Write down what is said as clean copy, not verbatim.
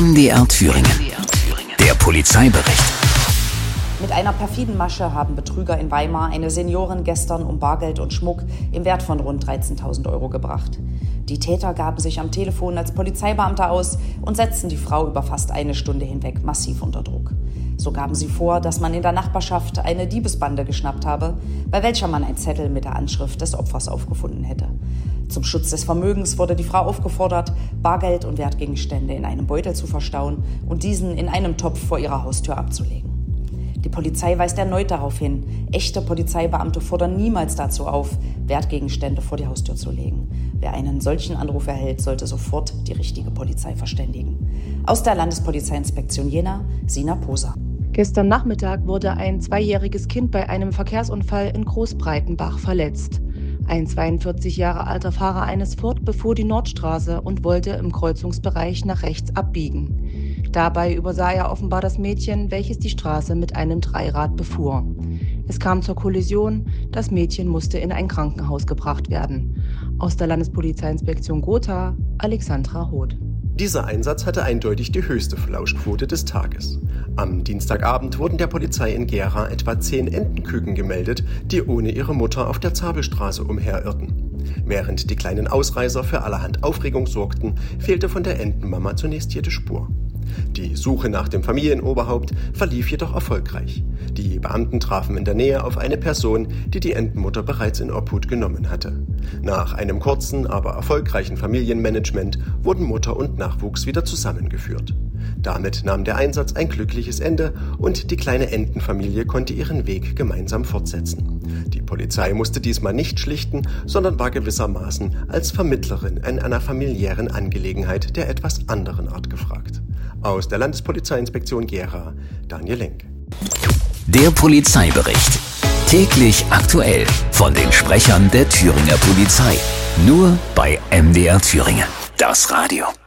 MDR Thüringen. Der Polizeibericht. Mit einer perfiden Masche haben Betrüger in Weimar eine Seniorin gestern um Bargeld und Schmuck im Wert von rund 13.000 € gebracht. Die Täter gaben sich am Telefon als Polizeibeamte aus und setzten die Frau über fast eine Stunde hinweg massiv unter Druck. So gaben sie vor, dass man in der Nachbarschaft eine Diebesbande geschnappt habe, bei welcher man einen Zettel mit der Anschrift des Opfers aufgefunden hätte. Zum Schutz des Vermögens wurde die Frau aufgefordert, Bargeld und Wertgegenstände in einem Beutel zu verstauen und diesen in einem Topf vor ihrer Haustür abzulegen. Die Polizei weist erneut darauf hin, echte Polizeibeamte fordern niemals dazu auf, Wertgegenstände vor die Haustür zu legen. Wer einen solchen Anruf erhält, sollte sofort die richtige Polizei verständigen. Aus der Landespolizeiinspektion Jena, Sina Poser. Gestern Nachmittag wurde ein 2-jähriges Kind bei einem Verkehrsunfall in Großbreitenbach verletzt. Ein 42 Jahre alter Fahrer eines Ford befuhr die Nordstraße und wollte im Kreuzungsbereich nach rechts abbiegen. Dabei übersah er offenbar das Mädchen, welches die Straße mit einem Dreirad befuhr. Es kam zur Kollision, das Mädchen musste in ein Krankenhaus gebracht werden. Aus der Landespolizeiinspektion Gotha, Alexandra Roth. Dieser Einsatz hatte eindeutig die höchste Flauschquote des Tages. Am Dienstagabend wurden der Polizei in Gera etwa 10 Entenküken gemeldet, die ohne ihre Mutter auf der Zabelstraße umherirrten. Während die kleinen Ausreißer für allerhand Aufregung sorgten, fehlte von der Entenmama zunächst jede Spur. Die Suche nach dem Familienoberhaupt verlief jedoch erfolgreich. Die Beamten trafen in der Nähe auf eine Person, die die Entenmutter bereits in Obhut genommen hatte. Nach einem kurzen, aber erfolgreichen Familienmanagement wurden Mutter und Nachwuchs wieder zusammengeführt. Damit nahm der Einsatz ein glückliches Ende und die kleine Entenfamilie konnte ihren Weg gemeinsam fortsetzen. Die Polizei musste diesmal nicht schlichten, sondern war gewissermaßen als Vermittlerin in einer familiären Angelegenheit der etwas anderen Art gefragt. Aus der Landespolizeiinspektion Gera, Daniel Lenk. Der Polizeibericht. Täglich aktuell von den Sprechern der Thüringer Polizei. Nur bei MDR Thüringen. Das Radio.